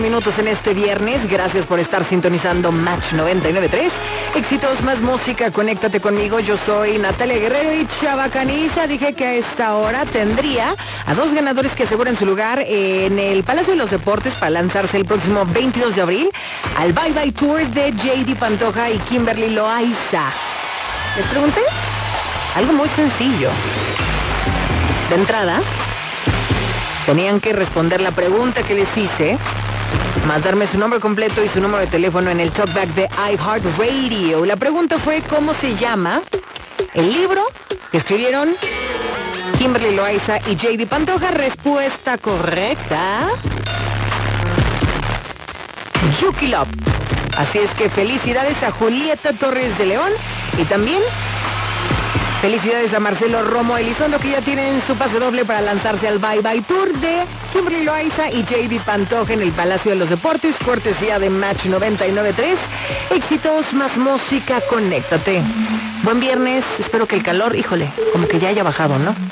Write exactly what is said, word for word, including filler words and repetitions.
Minutos en este viernes, gracias por estar sintonizando Match noventa y nueve punto tres. Éxitos, más música, conéctate conmigo. Yo soy Natalia Guerrero y Chabacaniza. Dije que a esta hora tendría a dos ganadores que aseguran su lugar en el Palacio de los Deportes para lanzarse el próximo veintidós de abril al Bye Bye Tour de J D Pantoja y Kimberly Loaiza. Les pregunté algo muy sencillo. De entrada, tenían que responder la pregunta que les hice, más darme su nombre completo y su número de teléfono en el talkback de iHeartRadio. La pregunta fue: ¿cómo se llama el libro que escribieron Kimberly Loaiza y J D Pantoja? Respuesta correcta: Yuki Love. Así es que felicidades a Julieta Torres de León y también felicidades a Marcelo Romo Elizondo, que ya tienen su pase doble para lanzarse al Bye Bye Tour de Kimberly Loaiza y J D Pantoja en el Palacio de los Deportes, cortesía de Match noventa y nueve punto tres. Éxitos, más música, conéctate. Buen viernes, espero que el calor, híjole, como que ya haya bajado, ¿no?